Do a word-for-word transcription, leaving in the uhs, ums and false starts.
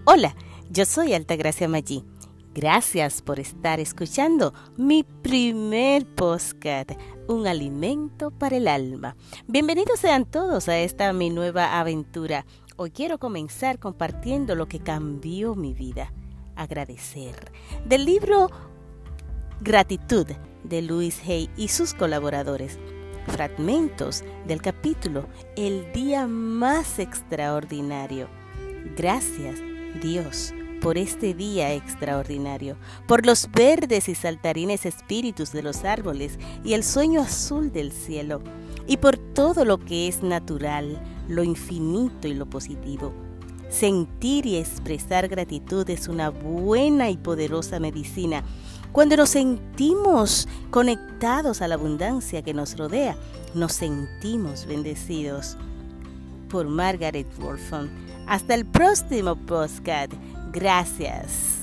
Hola, yo soy Altagracia Maggi. Gracias por estar escuchando mi primer podcast, Un alimento para el alma. Bienvenidos sean todos a esta mi nueva aventura. Hoy quiero comenzar compartiendo lo que cambió mi vida. Agradecer. Del libro Gratitud de Louise Hay y sus colaboradores. Fragmentos del capítulo El día más extraordinario. Gracias, Dios, por este día extraordinario, por los verdes y saltarines espíritus de los árboles y el sueño azul del cielo, y por todo lo que es natural, lo infinito y lo positivo. Sentir y expresar gratitud es una buena y poderosa medicina. Cuando nos sentimos conectados a la abundancia que nos rodea, nos sentimos bendecidos. Por Margaret Wolfson. Hasta el próximo podcast. Gracias.